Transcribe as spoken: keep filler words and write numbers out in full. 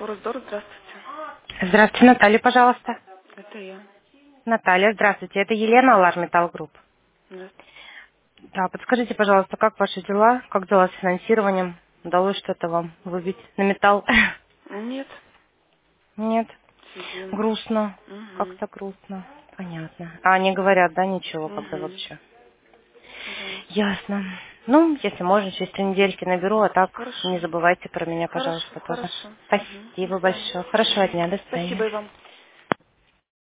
Форесдор, здравствуйте. Здравствуйте, Наталья, пожалуйста. Это я. Наталья, здравствуйте. Это Елена, Алар Металл Групп. Здравствуйте. Да, подскажите, пожалуйста, как ваши дела? Как дела с финансированием? Удалось что-то вам выбить на металл? Нет, Нет. сидим. Грустно. Угу. Как-то грустно. Понятно. А они говорят, да, ничего, когда Угу. вообще? Да. Ясно. Ну, если можно, через три недельки наберу, а так не Хорошо. забывайте про меня, Хорошо, пожалуйста, тоже. хорошо. Угу. До Спасибо свидания. большое. Хорошего Угу. дня. До Спасибо свидания. и вам.